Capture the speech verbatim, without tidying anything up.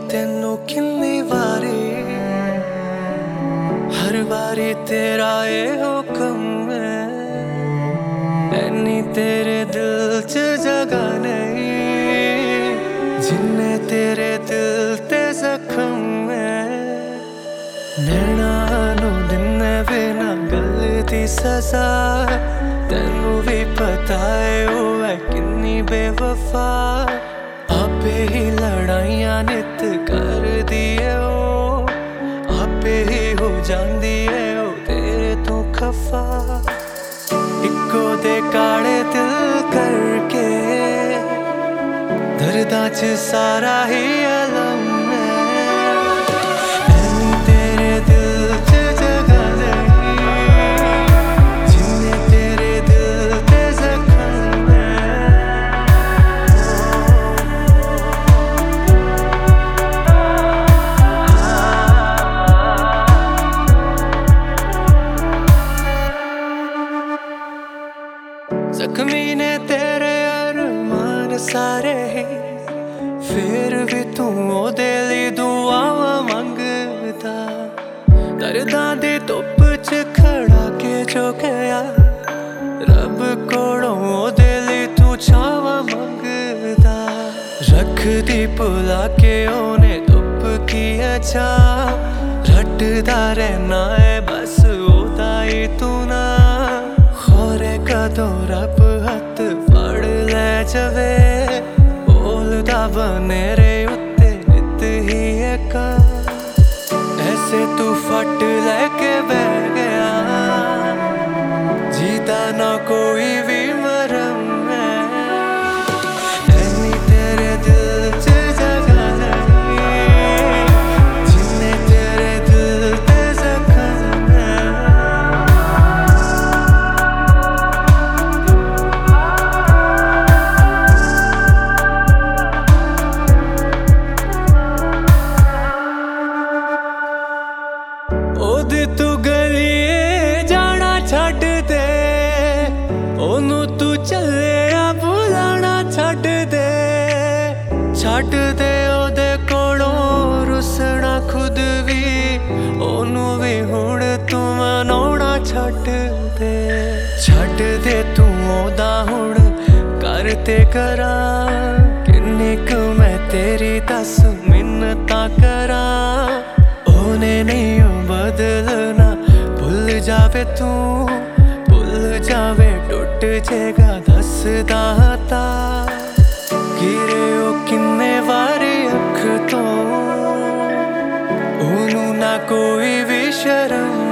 तेनू किन्नी वारी हर बारी तेरा ये हुक्म है, ऐनी तेरे दिल च जगह नहीं जिन्ने तेरे दिल ते जख्म है। नैना नू दिन्ने बिना गल दी सजा, तेनू भी पता है ओ है किन्नी बेवफा। आपे ही लड़ाइयां नित कर दिए ओ, आपे ही हो जांदी है ओ तेरे तो खफा। इक्को दे काले दिल करके दर्दां च सारा ही अलम है, ऐनी तेरे दिल च जगह नहीं जिन्ने तेरे दिल ते जख्म है। जख्मी ने तेरे अरमान सारे ही, फिर भी तू ओदे लई दुआवां मंगदा। दर्दां दी धुप्प च खड़ा के जो गया, रब कोलों ओदे लई तू छावां मंगदा। रख दी भुला के ओने धुप्प की अच्छा, रटदा रहना है बस ओदा ही तू ना। खोरे कदों रब हथ फड़ ले जावे, बोलदा बने रे उत्ते नित ही एका। ऐसे तू फट लेके बह गया, जीता ना कोई भी मरम है, ऐनी तेरे दिल च जगह नहीं जिन्ने तेरे दिल ते जख्म है। ओदी तू गलिए जाना छड्ड दे, ओनू तू चलिया बुलाना छड्ड दे। छड्ड दे ओदे कोलों रुसना खुद भी, ओनू भी हुण तू मनाउणा छड्ड दे। छड्ड दे तू ओदा हुण कर ते करां, किन्नी क मैं तेरी दस मिन्नतां करां। ओने नहीं बदलना भुल जावे तू, भुल जावे टुट जेगा दसदा ता। गिरे ओ किन्ने वारी अख तो, ओनू ना कोई भी शर्म